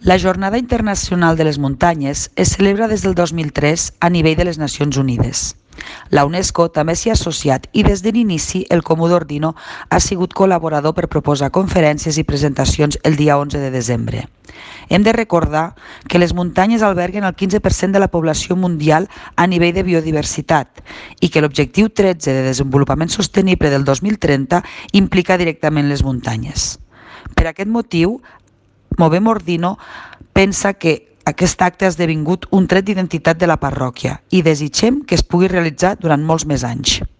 La Jornada Internacional de les Muntanyes es celebra des del 2003 a nivell de les Nacions Unides. La UNESCO també s'hi ha associat i des de l'inici el Comú d'Ordino ha sigut col·laborador per proposar conferències i presentacions el dia 11 de desembre. Hem de recordar que les muntanyes alberguen el 15% de la població mundial a nivell de biodiversitat i que l'objectiu 13 de desenvolupament sostenible del 2030 implica directament les muntanyes. Per aquest motiu, Movem Ordino pensa que aquest acte ha esdevingut un tret d'identitat de la parròquia i desitgem que es pugui realitzar durant molts més anys.